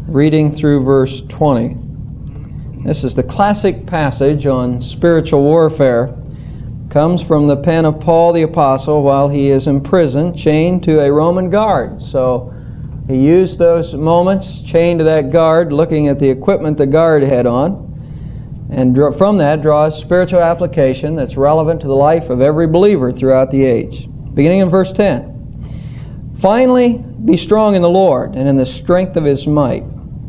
reading through verse 20. This is the classic passage on spiritual warfare. Comes from the pen of Paul the Apostle while he is in prison, chained to a Roman guard. So he used those moments, chained to that guard, looking at the equipment the guard had on, and from that draws spiritual application that's relevant to the life of every believer throughout the age. Beginning in verse 10. Finally, be strong in the Lord and in the strength of His might.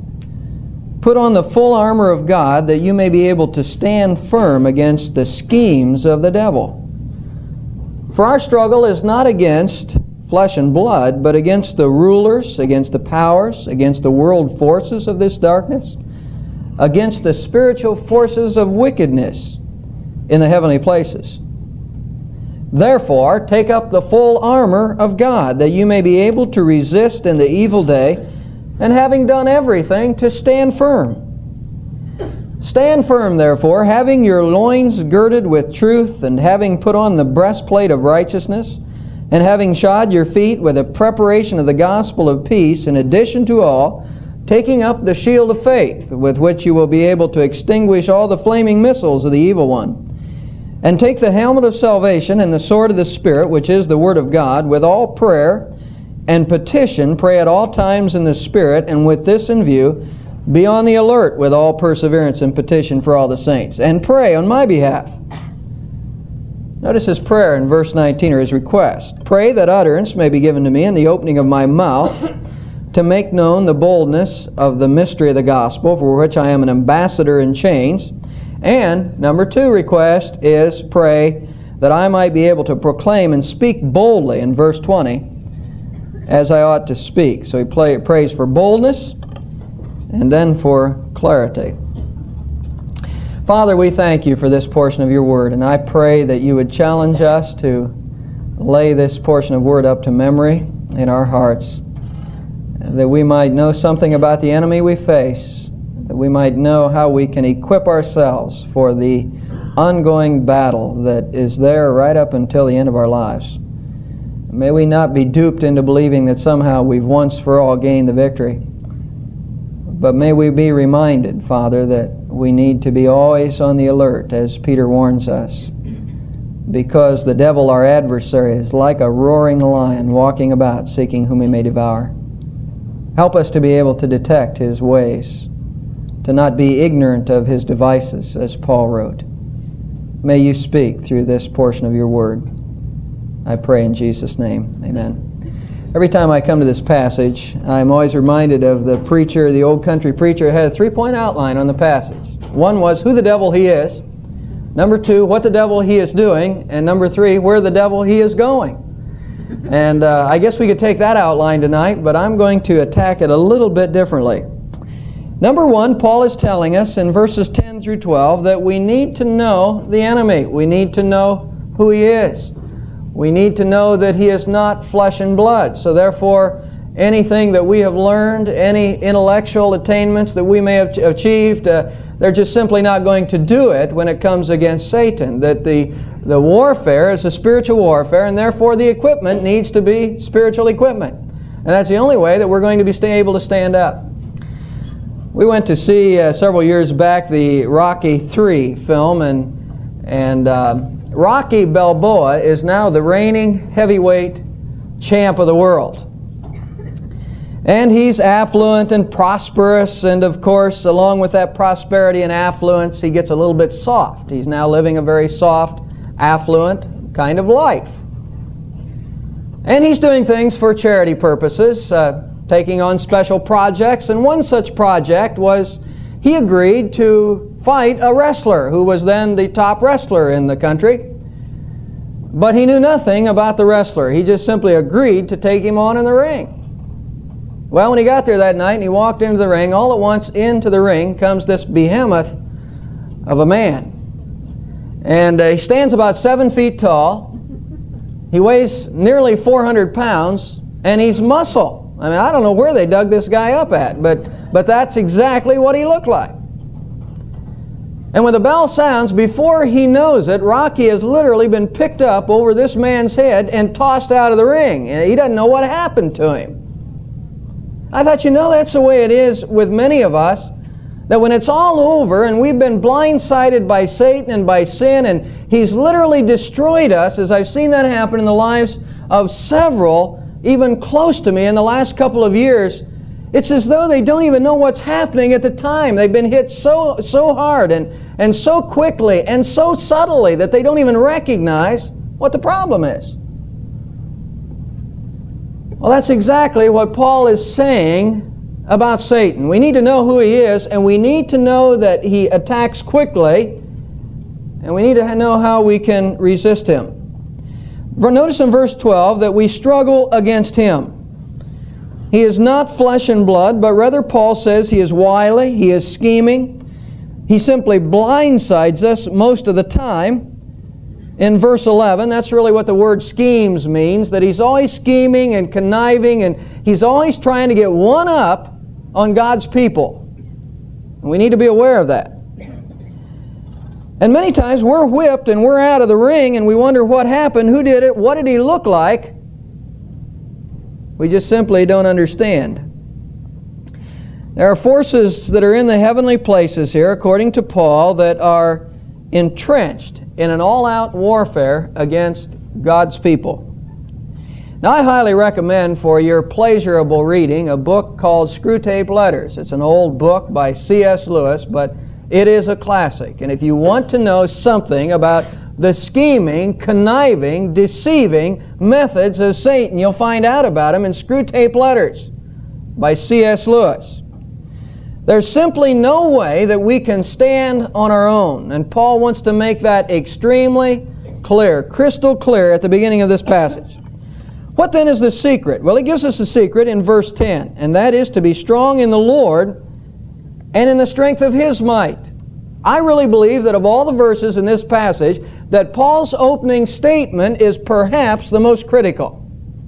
Put on the full armor of God that you may be able to stand firm against the schemes of the devil. For our struggle is not against flesh and blood, but against the rulers, against the powers, against the world forces of this darkness, against the spiritual forces of wickedness in the heavenly places. Therefore, take up the full armor of God, that you may be able to resist in the evil day, and having done everything, to stand firm. Stand firm, therefore, having your loins girded with truth, and having put on the breastplate of righteousness, and having shod your feet with the preparation of the gospel of peace, in addition to all, taking up the shield of faith, with which you will be able to extinguish all the flaming missiles of the evil one. And take the helmet of salvation and the sword of the Spirit, which is the Word of God, with all prayer and petition, pray at all times in the Spirit, and with this in view, be on the alert with all perseverance and petition for all the saints, and pray on my behalf. Notice his prayer in verse 19, or his request. Pray that utterance may be given to me in the opening of my mouth, to make known the boldness of the mystery of the gospel, for which I am an ambassador in chains. And number 2 request is pray that I might be able to proclaim and speak boldly in verse 20 as I ought to speak. So he prays for boldness and then for clarity. Father, we thank you for this portion of your word, and I pray that you would challenge us to lay this portion of word up to memory in our hearts, that we might know something about the enemy we face, that we might know how we can equip ourselves for the ongoing battle that is there right up until the end of our lives. May we not be duped into believing that somehow we've once for all gained the victory, but may we be reminded, Father, that we need to be always on the alert, as Peter warns us, because the devil, our adversary, is like a roaring lion walking about seeking whom he may devour. Help us to be able to detect his ways, to not be ignorant of his devices, as Paul wrote. May you speak through this portion of your word. I pray in Jesus' name. Amen. Every time I come to this passage, I'm always reminded of the preacher, the old country preacher, had a 3-point outline on the passage. 1 was who the devil he is. Number 2, what the devil he is doing. And number 3, where the devil he is going. And I guess we could take that outline tonight, but I'm going to attack it a little bit differently. Number 1, Paul is telling us in verses 10 through 12 that we need to know the enemy. We need to know who he is. We need to know that he is not flesh and blood. So therefore, anything that we have learned, any intellectual attainments that we may have achieved, they're just simply not going to do it when it comes against Satan. That the warfare is a spiritual warfare, and therefore the equipment needs to be spiritual equipment. And that's the only way that we're going to be able to stand up. We went to see several years back the Rocky III film, and Rocky Balboa is now the reigning heavyweight champ of the world. And he's affluent and prosperous, and of course, along with that prosperity and affluence, he gets a little bit soft. He's now living a very soft, affluent kind of life. And he's doing things for charity purposes, taking on special projects, and one such project was he agreed to fight a wrestler who was then the top wrestler in the country. But he knew nothing about the wrestler. He just simply agreed to take him on in the ring. Well, when he got there that night and he walked into the ring, all at once into the ring comes this behemoth of a man. And he stands about 7 feet tall. He weighs nearly 400 pounds, and he's muscle. I mean, I don't know where they dug this guy up at, but that's exactly what he looked like. And when the bell sounds, before he knows it, Rocky has literally been picked up over this man's head and tossed out of the ring. And he doesn't know what happened to him. I thought, that's the way it is with many of us, that when it's all over and we've been blindsided by Satan and by sin, and he's literally destroyed us, as I've seen that happen in the lives of several, even close to me in the last couple of years, it's as though they don't even know what's happening at the time. They've been hit so hard and so quickly and so subtly that they don't even recognize what the problem is. Well, that's exactly what Paul is saying about Satan. We need to know who he is, and we need to know that he attacks quickly, and we need to know how we can resist him. Notice in verse 12 that we struggle against him. He is not flesh and blood, but rather Paul says he is wily, he is scheming. He simply blindsides us most of the time. In verse 11, that's really what the word schemes means, that he's always scheming and conniving, and he's always trying to get one up on God's people. And we need to be aware of that. And many times we're whipped and we're out of the ring and we wonder what happened, who did it, what did he look like? We just simply don't understand. There are forces that are in the heavenly places here, according to Paul, that are entrenched in an all-out warfare against God's people. Now, I highly recommend for your pleasurable reading a book called Screwtape Letters. It's an old book by C.S. Lewis, but it is a classic. And if you want to know something about the scheming, conniving, deceiving methods of Satan, you'll find out about them in Screwtape Letters by C.S. Lewis. There's simply no way that we can stand on our own. And Paul wants to make that extremely clear, crystal clear at the beginning of this passage. What then is the secret? Well, he gives us the secret in verse 10, and that is to be strong in the Lord and in the strength of His might. I really believe that of all the verses in this passage, that Paul's opening statement is perhaps the most critical.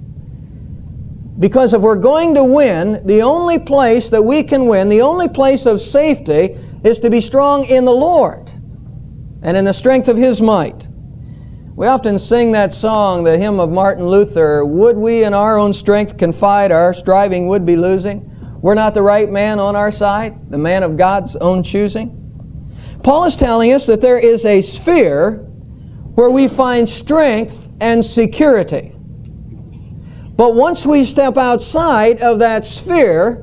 Because if we're going to win, the only place that we can win, the only place of safety, is to be strong in the Lord and in the strength of His might. We often sing that song, the hymn of Martin Luther, "Would we in our own strength confide, our striving would be losing. We're not the right man on our side, the man of God's own choosing." Paul is telling us that there is a sphere where we find strength and security. But once we step outside of that sphere,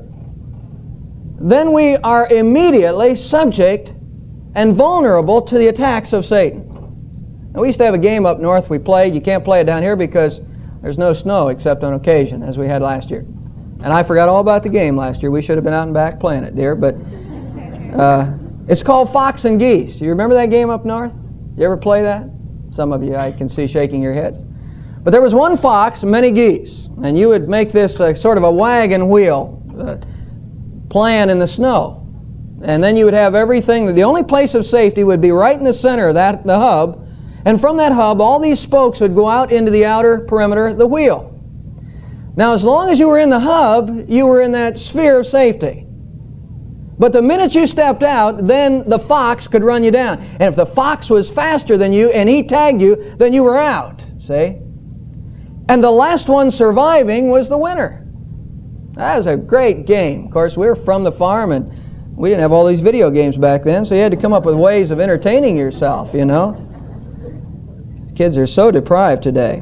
then we are immediately subject and vulnerable to the attacks of Satan. Now, we used to have a game up north we played. You can't play it down here because there's no snow except on occasion, as we had last year. And I forgot all about the game last year. We should have been out and back playing it, dear. But it's called Fox and Geese. You remember that game up north? You ever play that? Some of you I can see shaking your heads. But there was one fox and many geese. And you would make this sort of a wagon wheel plan in the snow. And then you would have everything. The only place of safety would be right in the center of the hub. And from that hub, all these spokes would go out into the outer perimeter of the wheel. Now, as long as you were in the hub, you were in that sphere of safety. But the minute you stepped out, then the fox could run you down. And if the fox was faster than you and he tagged you, then you were out, see? And the last one surviving was the winner. That was a great game. Of course, we were from the farm and we didn't have all these video games back then, so you had to come up with ways of entertaining yourself, you know. Kids are so deprived today.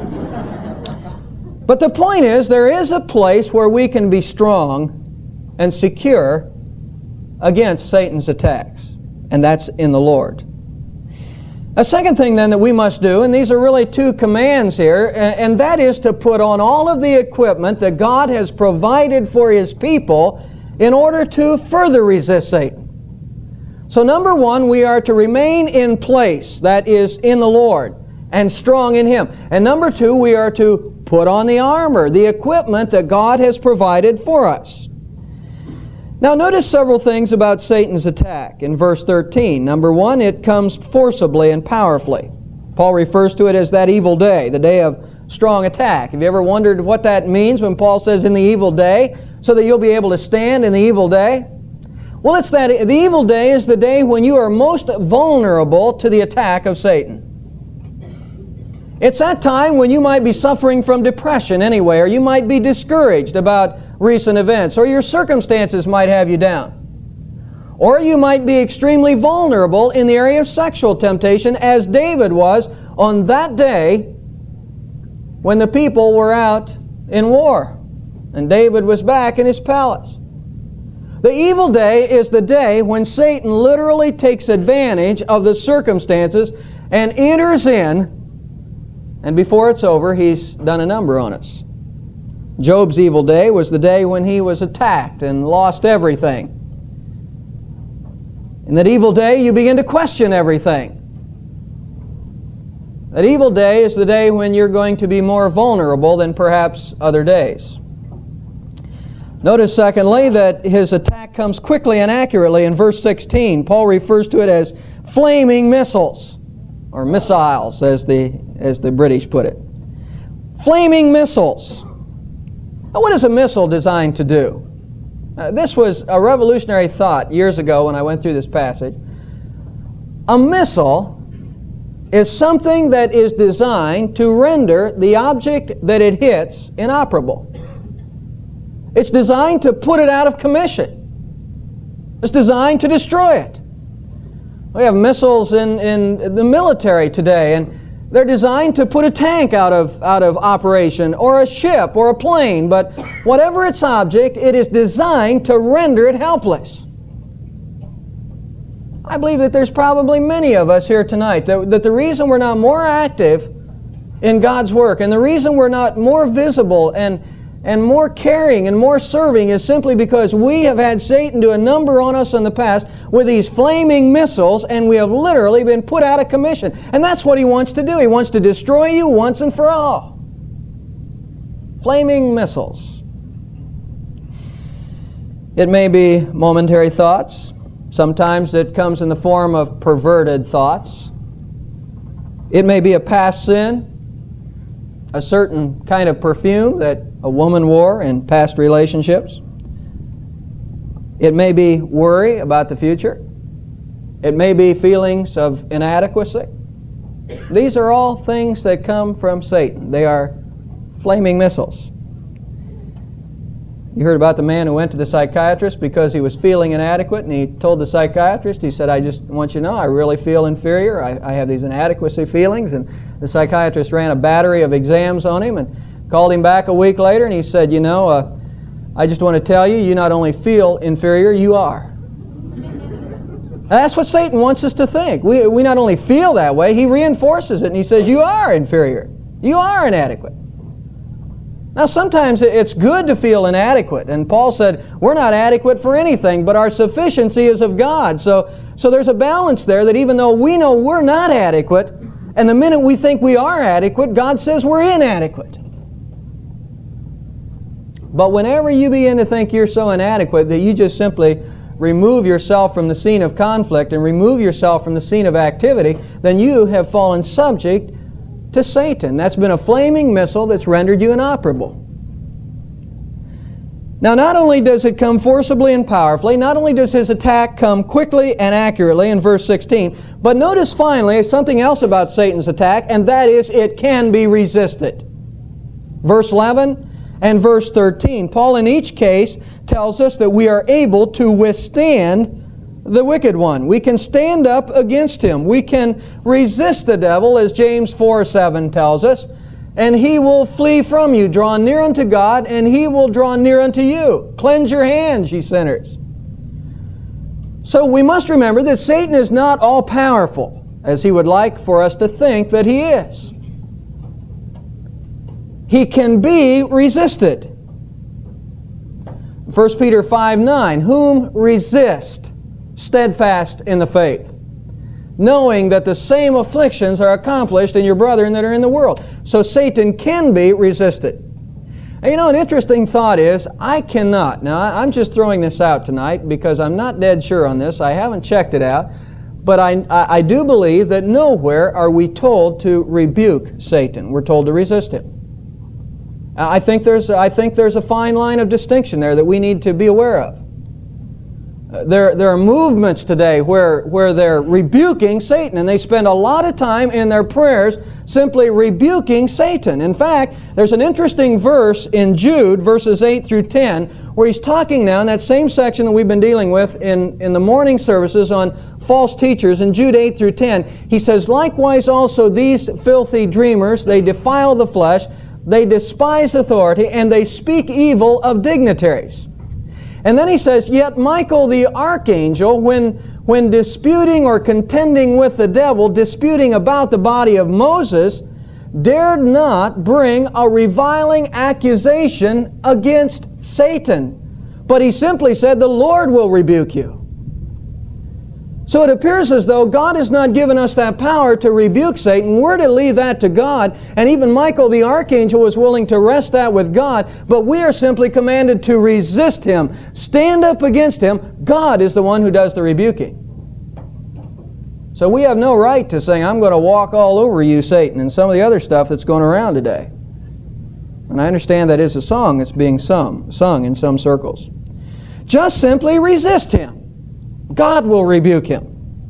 But the point is, there is a place where we can be strong and secure against Satan's attacks, and that's in the Lord. A second thing then that we must do, and these are really two commands here, and that is to put on all of the equipment that God has provided for His people in order to further resist Satan. So number one, we are to remain in place, that is, in the Lord, and strong in Him. And number two, we are to put on the armor, the equipment that God has provided for us. Now notice several things about Satan's attack in verse 13. Number one, it comes forcibly and powerfully. Paul refers to it as that evil day, the day of strong attack. Have you ever wondered what that means when Paul says in the evil day, so that you'll be able to stand in the evil day? Well, it's that the evil day is the day when you are most vulnerable to the attack of Satan. It's that time when you might be suffering from depression anyway, or you might be discouraged about recent events, or your circumstances might have you down. Or you might be extremely vulnerable in the area of sexual temptation, as David was on that day when the people were out in war, and David was back in his palace. The evil day is the day when Satan literally takes advantage of the circumstances and enters in, and before it's over, he's done a number on us. Job's evil day was the day when he was attacked and lost everything. In that evil day, you begin to question everything. That evil day is the day when you're going to be more vulnerable than perhaps other days. Notice, secondly, that his attack comes quickly and accurately. In verse 16, Paul refers to it as flaming missiles, or missiles, as the British put it. Flaming missiles. Now, what is a missile designed to do? This was a revolutionary thought years ago when I went through this passage. A missile is something that is designed to render the object that it hits inoperable. It's designed to put it out of commission. It's designed to destroy it. We have missiles in the military today, and they're designed to put a tank out of operation, or a ship, or a plane, but whatever its object, it is designed to render it helpless. I believe that there's probably many of us here tonight that the reason we're not more active in God's work, and the reason we're not more visible and more caring and more serving, is simply because we have had Satan do a number on us in the past with these flaming missiles, and we have literally been put out of commission. And that's what he wants to do. He wants to destroy you once and for all. Flaming missiles. It may be momentary thoughts. Sometimes it comes in the form of perverted thoughts. It may be a past sin, a certain kind of perfume that a woman wore in past relationships. It may be worry about the future. It may be feelings of inadequacy. These are all things that come from Satan. They are flaming missiles. You heard about the man who went to the psychiatrist because he was feeling inadequate, and he told the psychiatrist, he said, I just want you to know, I really feel inferior. I have these inadequacy feelings. And the psychiatrist ran a battery of exams on him and called him back a week later, and he said, you know, I just want to tell you, you not only feel inferior, you are. That's what Satan wants us to think. We not only feel that way, he reinforces it, and he says, you are inferior. You are inadequate. Now, sometimes it's good to feel inadequate, and Paul said, we're not adequate for anything, but our sufficiency is of God. So there's a balance there, that even though we know we're not adequate, and the minute we think we are adequate, God says we're inadequate. But whenever you begin to think you're so inadequate that you just simply remove yourself from the scene of conflict and remove yourself from the scene of activity, then you have fallen subject to Satan. That's been a flaming missile that's rendered you inoperable. Now, not only does it come forcibly and powerfully, not only does his attack come quickly and accurately in verse 16, but notice finally something else about Satan's attack, and that is it can be resisted. Verse 11 and verse 13. Paul in each case tells us that we are able to withstand the wicked one. We can stand up against him. We can resist the devil, as James 4:7 tells us, and he will flee from you. Draw near unto God, and he will draw near unto you. Cleanse your hands, ye sinners. So we must remember that Satan is not all-powerful, as he would like for us to think that he is. He can be resisted. 1 Peter 5:9, whom resist steadfast in the faith, knowing that the same afflictions are accomplished in your brethren that are in the world. So Satan can be resisted. And you know, an interesting thought is, I cannot, now I'm just throwing this out tonight because I'm not dead sure on this, I haven't checked it out, but I do believe that nowhere are we told to rebuke Satan. We're told to resist him. I think there's a fine line of distinction there that we need to be aware of. There are movements today where they're rebuking Satan, and they spend a lot of time in their prayers simply rebuking Satan. In fact, there's an interesting verse in Jude, verses 8 through 10, where he's talking now in that same section that we've been dealing with in the morning services on false teachers. In Jude 8 through 10, he says, "Likewise also these filthy dreamers, they defile the flesh, they despise authority, and they speak evil of dignitaries." And then he says, "Yet Michael the archangel, when disputing or contending with the devil, disputing about the body of Moses, dared not bring a reviling accusation against Satan. But he simply said, 'The Lord will rebuke you.'" So it appears as though God has not given us that power to rebuke Satan. We're to leave that to God. And even Michael the archangel was willing to rest that with God. But we are simply commanded to resist him. Stand up against him. God is the one who does the rebuking. So we have no right to say, "I'm going to walk all over you, Satan," and some of the other stuff that's going around today. And I understand that is a song that's being sung in some circles. Just simply resist him. God will rebuke him.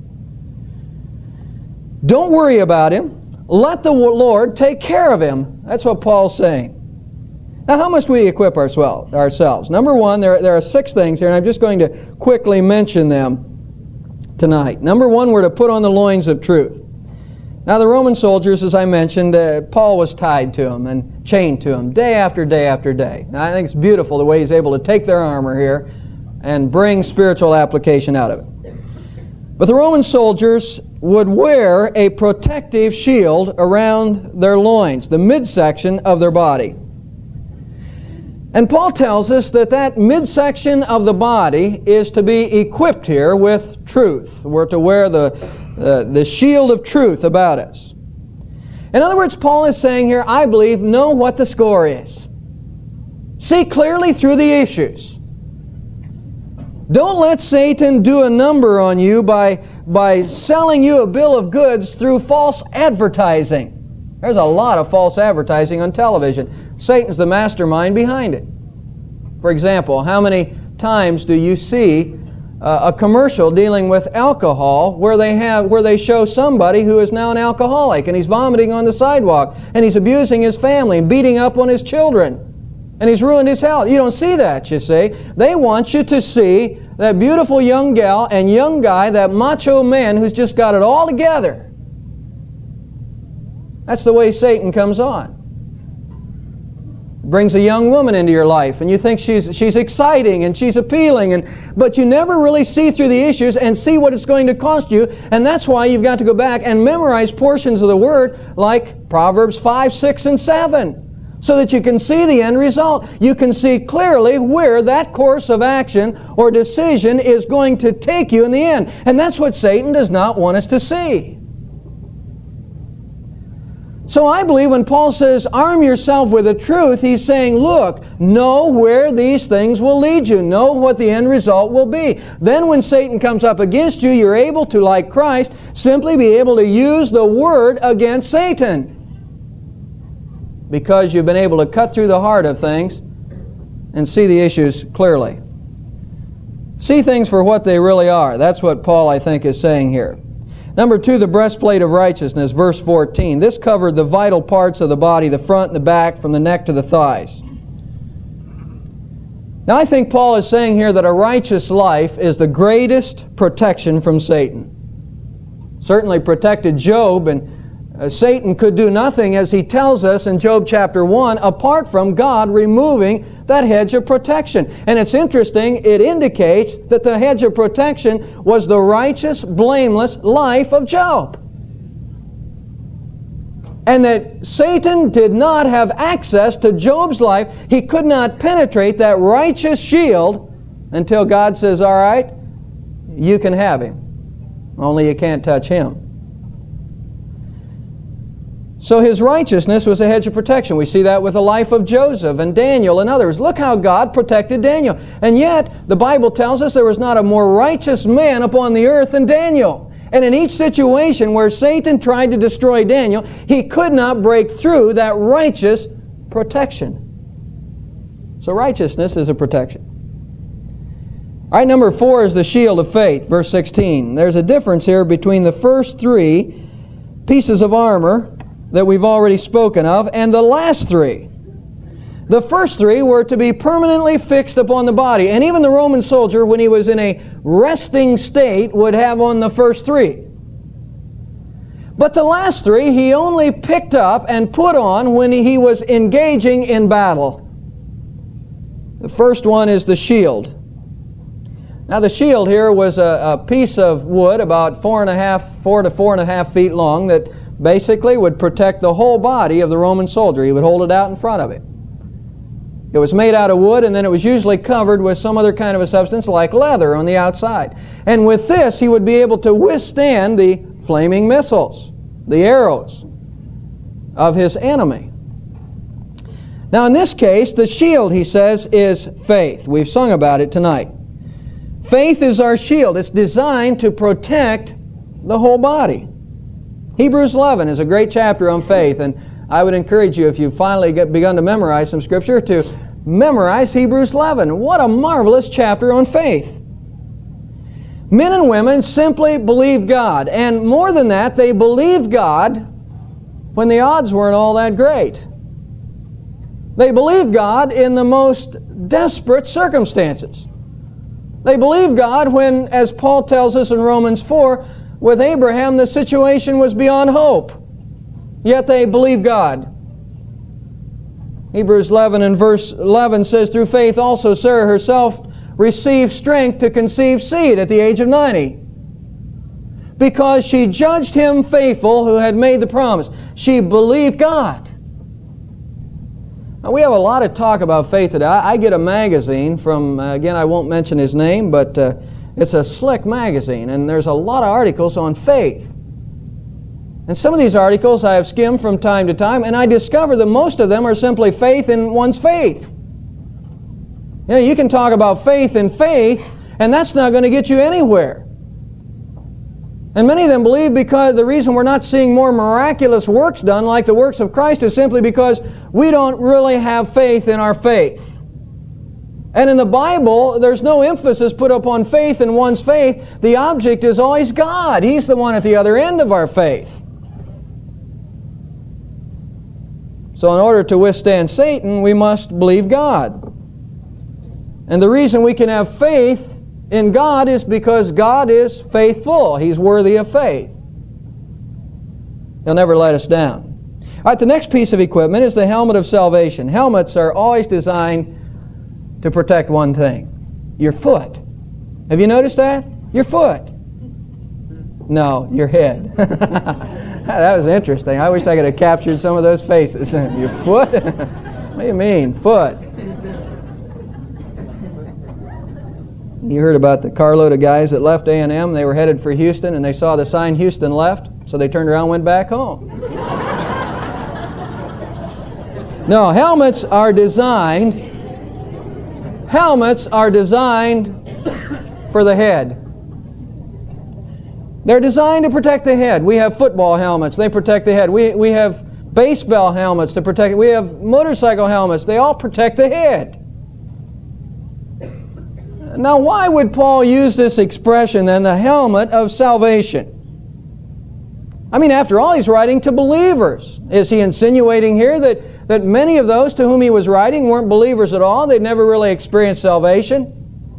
Don't worry about him. Let the Lord take care of him. That's what Paul's saying. Now, how must we equip ourselves? Number one, there are 6 things here, and I'm just going to quickly mention them tonight. Number one, we're to put on the loins of truth. Now, the Roman soldiers, as I mentioned, Paul was tied to them and chained to them day after day after day. Now, I think it's beautiful the way he's able to take their armor here and bring spiritual application out of it. But the Roman soldiers would wear a protective shield around their loins, the midsection of their body. And Paul tells us that that midsection of the body is to be equipped here with truth. We're to wear the shield of truth about us. In other words, Paul is saying here, I believe, know what the score is. See clearly through the issues. Don't let Satan do a number on you by selling you a bill of goods through false advertising. There's a lot of false advertising on television. Satan's the mastermind behind it. For example, how many times do you see a commercial dealing with alcohol where they show somebody who is now an alcoholic and he's vomiting on the sidewalk and he's abusing his family and beating up on his children? And he's ruined his health. You don't see that, you see. They want you to see that beautiful young gal and young guy, that macho man who's just got it all together. That's the way Satan comes on. Brings a young woman into your life, and you think she's exciting and she's appealing, but you never really see through the issues and see what it's going to cost you. And that's why you've got to go back and memorize portions of the Word like Proverbs 5, 6, and 7. So that you can see the end result. You can see clearly where that course of action or decision is going to take you in the end. And that's what Satan does not want us to see. So I believe when Paul says, arm yourself with the truth, he's saying, look, know where these things will lead you. Know what the end result will be. Then when Satan comes up against you, you're able to, like Christ, simply be able to use the Word against Satan. Because you've been able to cut through the heart of things and see the issues clearly. See things for what they really are. That's what Paul, I think, is saying here. Number 2, the breastplate of righteousness, verse 14. This covered the vital parts of the body, the front and the back, from the neck to the thighs. Now, I think Paul is saying here that a righteous life is the greatest protection from Satan. Certainly protected Job, and Satan could do nothing, as he tells us in Job chapter 1, apart from God removing that hedge of protection. And it's interesting, it indicates that the hedge of protection was the righteous, blameless life of Job. And that Satan did not have access to Job's life. He could not penetrate that righteous shield until God says, all right, you can have him. Only you can't touch him. So his righteousness was a hedge of protection. We see that with the life of Joseph and Daniel and others. Look how God protected Daniel. And yet, the Bible tells us there was not a more righteous man upon the earth than Daniel. And in each situation where Satan tried to destroy Daniel, he could not break through that righteous protection. So righteousness is a protection. All right, number 4 is the shield of faith, verse 16. There's a difference here between the first 3 pieces of armor that we've already spoken of and the last 3. The first 3 were to be permanently fixed upon the body, and even the Roman soldier, when he was in a resting state, would have on the first 3. But the last 3 he only picked up and put on when he was engaging in battle. The first one is the shield. Now the shield here was a piece of wood about 4 to 4.5 feet long that basically would protect the whole body of the Roman soldier. He would hold it out in front of him. It was made out of wood, and then it was usually covered with some other kind of a substance like leather on the outside. And with this he would be able to withstand the flaming missiles, the arrows of his enemy. Now in this case, the shield, he says, is faith. We've sung about it tonight. Faith is our shield. It's designed to protect the whole body. Hebrews 11 is a great chapter on faith, and I would encourage you, if you've finally begun to memorize some Scripture, to memorize Hebrews 11. What a marvelous chapter on faith. Men and women simply believed God, and more than that, they believed God when the odds weren't all that great. They believed God in the most desperate circumstances. They believed God when, as Paul tells us in Romans 4, with Abraham the situation was beyond hope. Yet they believed God. Hebrews 11 and verse 11 says, through faith also Sarah herself received strength to conceive seed at the age of 90. Because she judged him faithful who had made the promise. She believed God. Now, we have a lot of talk about faith today. I get a magazine from, again, I won't mention his name, but it's a slick magazine, and there's a lot of articles on faith. And some of these articles I have skimmed from time to time, and I discover that most of them are simply faith in one's faith. You know, you can talk about faith in faith, and that's not going to get you anywhere. And many of them believe because the reason we're not seeing more miraculous works done like the works of Christ is simply because we don't really have faith in our faith. And in the Bible, there's no emphasis put upon faith in one's faith. The object is always God. He's the one at the other end of our faith. So in order to withstand Satan, we must believe God. And the reason we can have faith in God is because God is faithful. He's worthy of faith. He'll never let us down. All right, the next piece of equipment is the helmet of salvation. Helmets are always designed to protect one thing: your foot. Have you noticed that? Your foot. No, your head. That was interesting. I wish I could have captured some of those faces. Your foot? What do you mean, foot? You heard about the carload of guys that left A&M. They were headed for Houston, and they saw the sign Houston left, so they turned around and went back home. No, helmets are designed for the head. They're designed to protect the head. We have football helmets. They protect the head. We have baseball helmets to protect it. We have motorcycle helmets. They all protect the head. Now, why would Paul use this expression then, the helmet of salvation? I mean, after all, he's writing to believers. Is he insinuating here that many of those to whom he was writing weren't believers at all? They'd never really experienced salvation?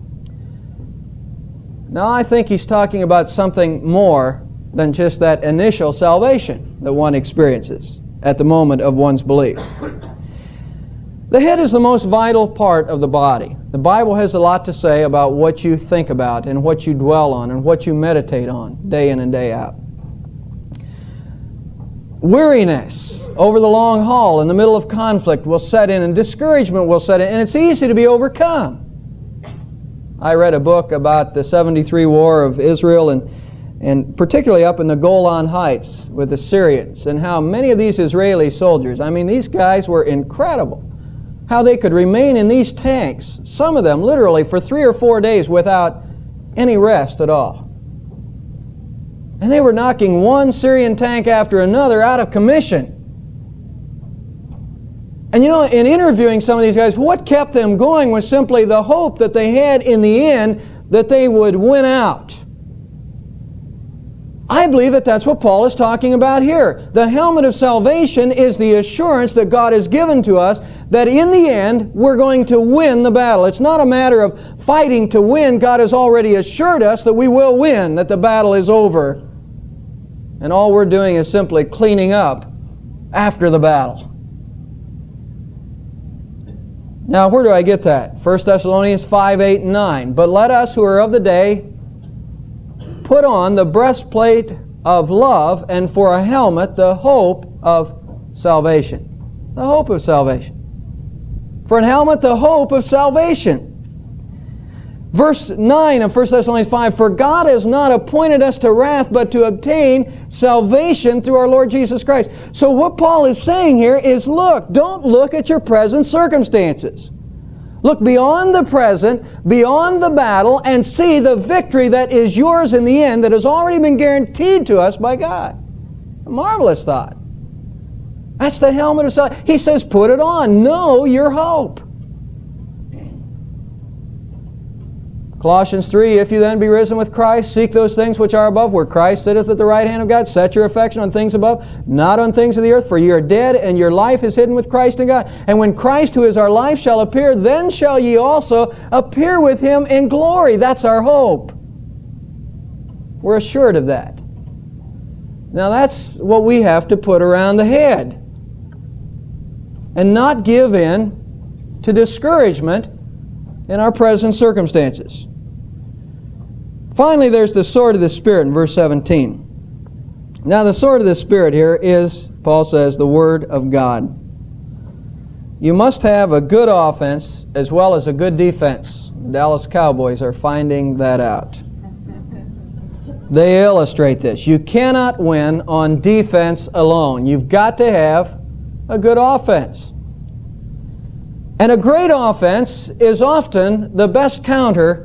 No, I think he's talking about something more than just that initial salvation that one experiences at the moment of one's belief. The head is the most vital part of the body. The Bible has a lot to say about what you think about and what you dwell on and what you meditate on day in and day out. Weariness over the long haul in the middle of conflict will set in, and discouragement will set in, and it's easy to be overcome. I read a book about the 73 war of Israel, and particularly up in the Golan Heights with the Syrians, and how many of these Israeli soldiers, I mean, these guys were incredible. How they could remain in these tanks, some of them literally for 3 or 4 days without any rest at all. And they were knocking one Syrian tank after another out of commission. And you know, in interviewing some of these guys, what kept them going was simply the hope that they had in the end that they would win out. I believe that that's what Paul is talking about here. The helmet of salvation is the assurance that God has given to us that in the end we're going to win the battle. It's not a matter of fighting to win. God has already assured us that we will win, that the battle is over. And all we're doing is simply cleaning up after the battle. Now, where do I get that? 1 Thessalonians 5, 8, and 9. But let us who are of the day put on the breastplate of love, and for a helmet the hope of salvation. The hope of salvation. For a helmet, the hope of salvation. Verse 9 of 1 Thessalonians 5, for God has not appointed us to wrath, but to obtain salvation through our Lord Jesus Christ. So what Paul is saying here is, look, don't look at your present circumstances. Look beyond the present, beyond the battle, and see the victory that is yours in the end, that has already been guaranteed to us by God. A marvelous thought. That's the helmet of salvation. He says, put it on. Know your hope. Colossians 3, if you then be risen with Christ, seek those things which are above, where Christ sitteth at the right hand of God. Set your affection on things above, not on things of the earth, for ye are dead, and your life is hidden with Christ in God. And when Christ, who is our life, shall appear, then shall ye also appear with Him in glory. That's our hope. We're assured of that. Now that's what we have to put around the head. And not give in to discouragement in our present circumstances. Finally, there's the sword of the Spirit in verse 17. Now, the sword of the Spirit here is, Paul says, the Word of God. You must have a good offense as well as a good defense. The Dallas Cowboys are finding that out. They illustrate this. You cannot win on defense alone. You've got to have a good offense. And a great offense is often the best counter,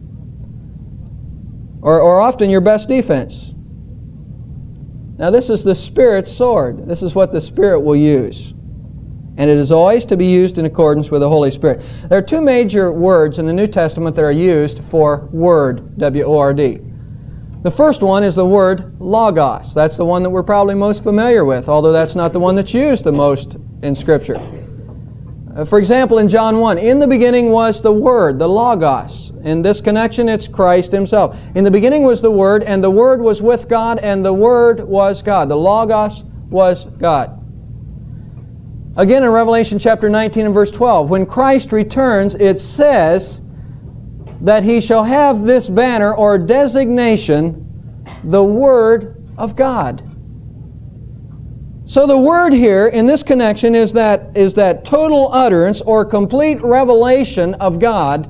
or often your best defense. Now this is the Spirit's sword. This is what the Spirit will use. And it is always to be used in accordance with the Holy Spirit. There are two major words in the New Testament that are used for word, W-O-R-D. The first one is the word logos. That's the one that we're probably most familiar with, although that's not the one that's used the most in Scripture. For example, in John 1, in the beginning was the Word, the Logos. In this connection, it's Christ Himself. In the beginning was the Word, and the Word was with God, and the Word was God. The Logos was God. Again, in Revelation chapter 19 and verse 12, when Christ returns, it says that He shall have this banner or designation, the Word of God. So the word here in this connection is that total utterance or complete revelation of God,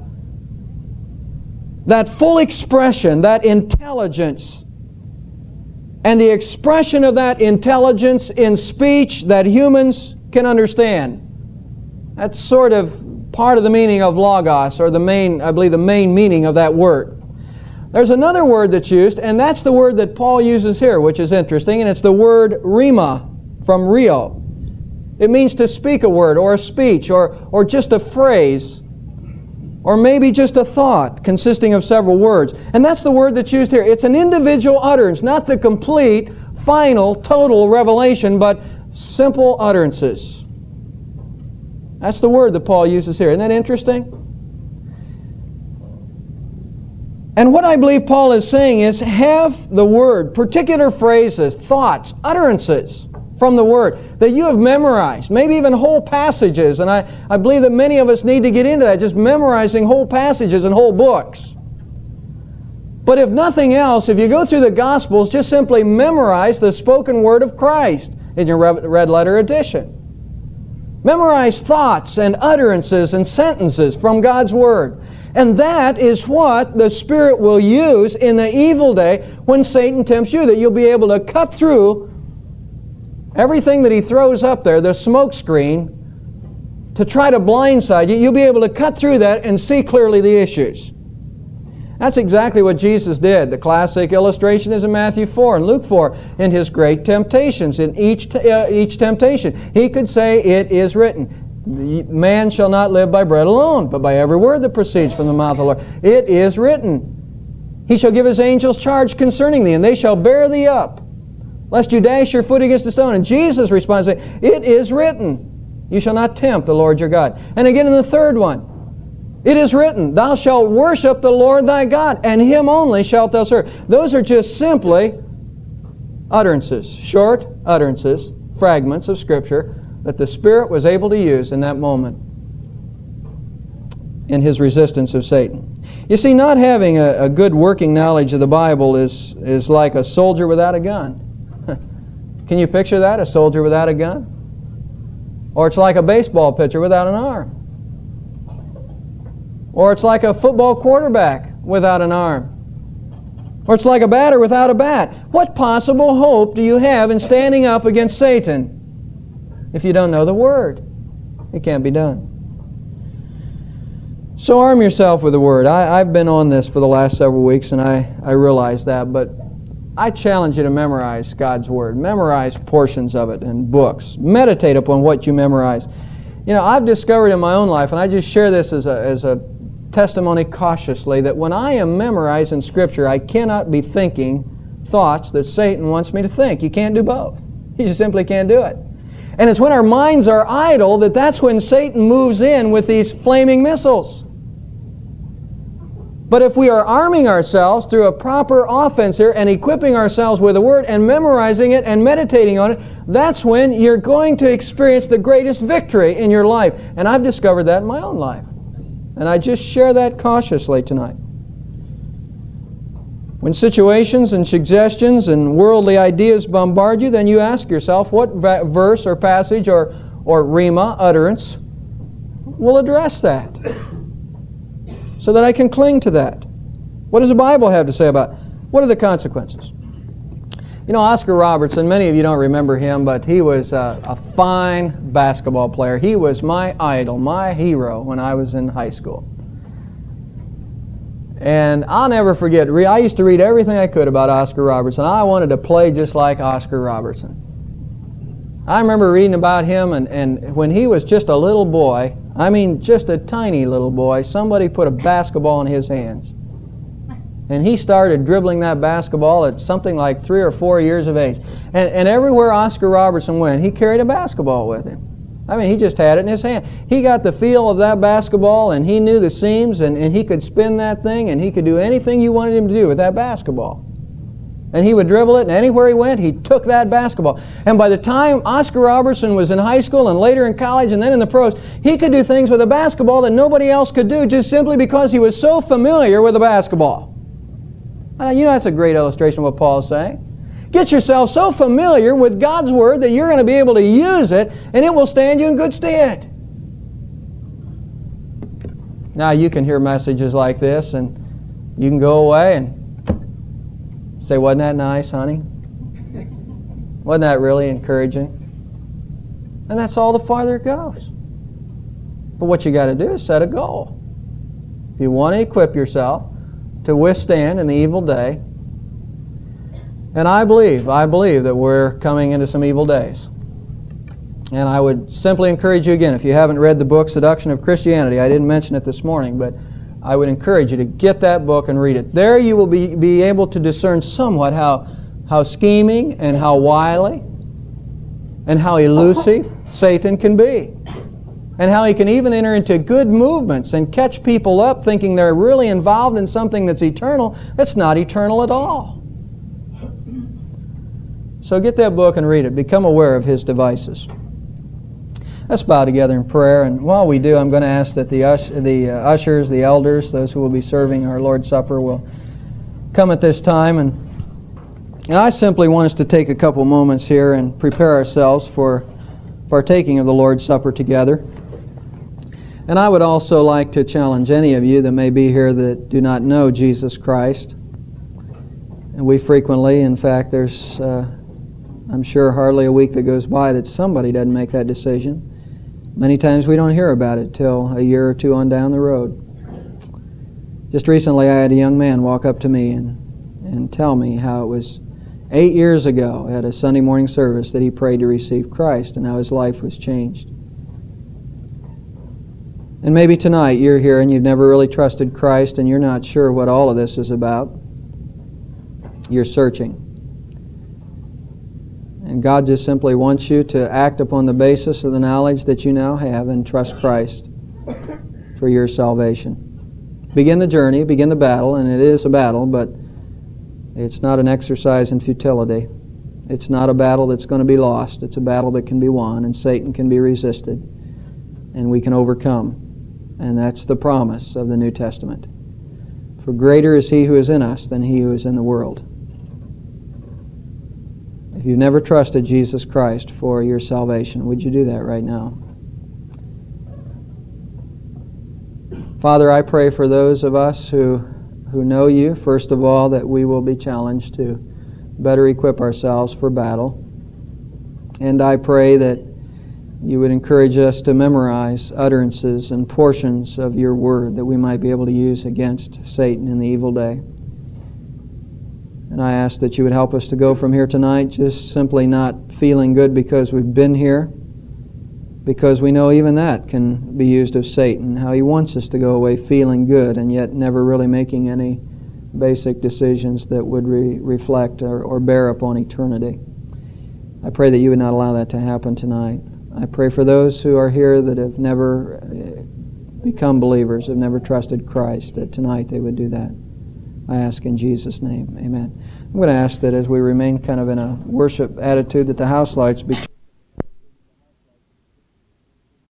that full expression, that intelligence, and the expression of that intelligence in speech that humans can understand. That's sort of part of the meaning of logos, or the main meaning of that word. There's another word that's used, and that's the word that Paul uses here, which is interesting, and it's the word rhema, from Rio. It means to speak a word or a speech or just a phrase or maybe just a thought consisting of several words. And that's the word that's used here. It's an individual utterance, not the complete, final, total revelation, but simple utterances. That's the word that Paul uses here. Isn't that interesting? And what I believe Paul is saying is, have the word, particular phrases, thoughts, utterances from the Word that you have memorized, maybe even whole passages, and I believe that many of us need to get into that, just memorizing whole passages and whole books. But if nothing else, if you go through the Gospels, just simply memorize the spoken word of Christ in your red letter edition. Memorize thoughts and utterances and sentences from God's Word. And that is what the Spirit will use in the evil day when Satan tempts you, that you'll be able to cut through everything that he throws up there, the smoke screen, to try to blindside you. You'll be able to cut through that and see clearly the issues. That's exactly what Jesus did. The classic illustration is in Matthew 4 and Luke 4 in His great temptations. In each temptation, He could say, "It is written." Man shall not live by bread alone, but by every word that proceeds from the mouth of the Lord. It is written. He shall give His angels charge concerning thee, and they shall bear thee up, lest you dash your foot against a stone. And Jesus responds, saying, it is written, you shall not tempt the Lord your God. And again in the third one, it is written, thou shalt worship the Lord thy God, and Him only shalt thou serve. Those are just simply utterances, short utterances, fragments of Scripture that the Spirit was able to use in that moment in His resistance of Satan. You see, not having a good working knowledge of the Bible is like a soldier without a gun. Can you picture that, a soldier without a gun? Or it's like a baseball pitcher without an arm. Or it's like a football quarterback without an arm. Or it's like a batter without a bat. What possible hope do you have in standing up against Satan if you don't know the Word? It can't be done. So arm yourself with the Word. I've been on this for the last several weeks, and I realize that, but I challenge you to memorize God's Word. Memorize portions of it in books. Meditate upon what you memorize. You know, I've discovered in my own life, and I just share this as a testimony cautiously, that when I am memorizing Scripture, I cannot be thinking thoughts that Satan wants me to think. You can't do both. You just simply can't do it. And it's when our minds are idle that's when Satan moves in with these flaming missiles. But if we are arming ourselves through a proper offense here and equipping ourselves with the Word and memorizing it and meditating on it, that's when you're going to experience the greatest victory in your life. And I've discovered that in my own life. And I just share that cautiously tonight. When situations and suggestions and worldly ideas bombard you, then you ask yourself what verse or passage or rhema, utterance, will address that, so that I can cling to that. What does the Bible have to say about it? What are the consequences? You know, Oscar Robertson, many of you don't remember him, but he was a fine basketball player. He was my idol, my hero when I was in high school. And I'll never forget, I used to read everything I could about Oscar Robertson. I wanted to play just like Oscar Robertson. I remember reading about him, and when he was just a little boy, I mean just a tiny little boy, somebody put a basketball in his hands. And he started dribbling that basketball at something like 3 or 4 years of age. And everywhere Oscar Robertson went, he carried a basketball with him. I mean, he just had it in his hand. He got the feel of that basketball, and he knew the seams, and he could spin that thing, and he could do anything you wanted him to do with that basketball. And he would dribble it, and anywhere he went, he took that basketball. And by the time Oscar Robertson was in high school and later in college and then in the pros, he could do things with a basketball that nobody else could do just simply because he was so familiar with the basketball. You know, that's a great illustration of what Paul's saying. Get yourself so familiar with God's Word that you're going to be able to use it, and it will stand you in good stead. Now, you can hear messages like this, and you can go away and say, wasn't that nice, honey? Wasn't that really encouraging? And that's all the farther it goes. But what you got to do is set a goal. If you want to equip yourself to withstand in the evil day, and I believe that we're coming into some evil days. And I would simply encourage you again, if you haven't read the book Seduction of Christianity, I didn't mention it this morning, but I would encourage you to get that book and read it. There you will be able to discern somewhat how scheming and how wily and how elusive Satan can be. And how he can even enter into good movements and catch people up thinking they're really involved in something that's eternal, that's not eternal at all. So get that book and read it. Become aware of his devices. Let's bow together in prayer, and while we do, I'm going to ask that the ushers, the elders, those who will be serving our Lord's Supper will come at this time. And I simply want us to take a couple moments here and prepare ourselves for partaking of the Lord's Supper together. And I would also like to challenge any of you that may be here that do not know Jesus Christ. And we frequently, in fact, there's, I'm sure, hardly a week that goes by that somebody doesn't make that decision. Many times we don't hear about it till a year or two on down the road. Just recently I had a young man walk up to me and tell me how it was 8 years ago at a Sunday morning service that he prayed to receive Christ and how his life was changed. And maybe tonight you're here and you've never really trusted Christ and you're not sure what all of this is about. You're searching. And God just simply wants you to act upon the basis of the knowledge that you now have and trust Christ for your salvation. Begin the journey, begin the battle, and it is a battle, but it's not an exercise in futility. It's not a battle that's going to be lost. It's a battle that can be won, and Satan can be resisted, and we can overcome. And that's the promise of the New Testament. For greater is He who is in us than he who is in the world. If you've never trusted Jesus Christ for your salvation, would you do that right now? Father, I pray for those of us who know You, first of all, that we will be challenged to better equip ourselves for battle. And I pray that You would encourage us to memorize utterances and portions of Your Word that we might be able to use against Satan in the evil day. And I ask that You would help us to go from here tonight just simply not feeling good because we've been here, because we know even that can be used of Satan, how he wants us to go away feeling good and yet never really making any basic decisions that would reflect or bear upon eternity. I pray that You would not allow that to happen tonight. I pray for those who are here that have never become believers, have never trusted Christ, that tonight they would do that. I ask in Jesus' name, amen. I'm going to ask that as we remain kind of in a worship attitude, that the house lights be